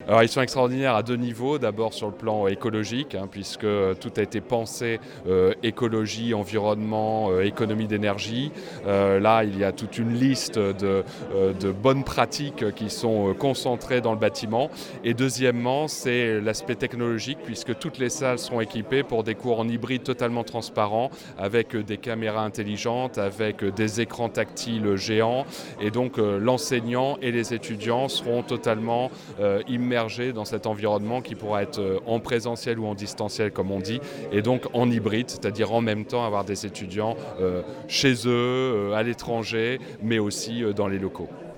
Alors ils sont extraordinaires à 2 niveaux. D'abord sur le plan écologique, puisque tout a été pensé écologie, environnement, économie d'énergie. Là, il y a toute une liste de bonnes pratiques qui sont concentrées dans le bâtiment. Et deuxièmement, c'est l'aspect technologique, puisque toutes les salles seront équipées pour des cours en hybride totalement transparents, avec des caméras intelligentes, avec des écrans tactiles géants. Et donc l'enseignant et les étudiants seront totalement immergés dans cet environnement qui pourra être en présentiel ou en distanciel comme on dit, et donc en hybride, c'est-à-dire en même temps avoir des étudiants chez eux, à l'étranger, mais aussi dans les locaux.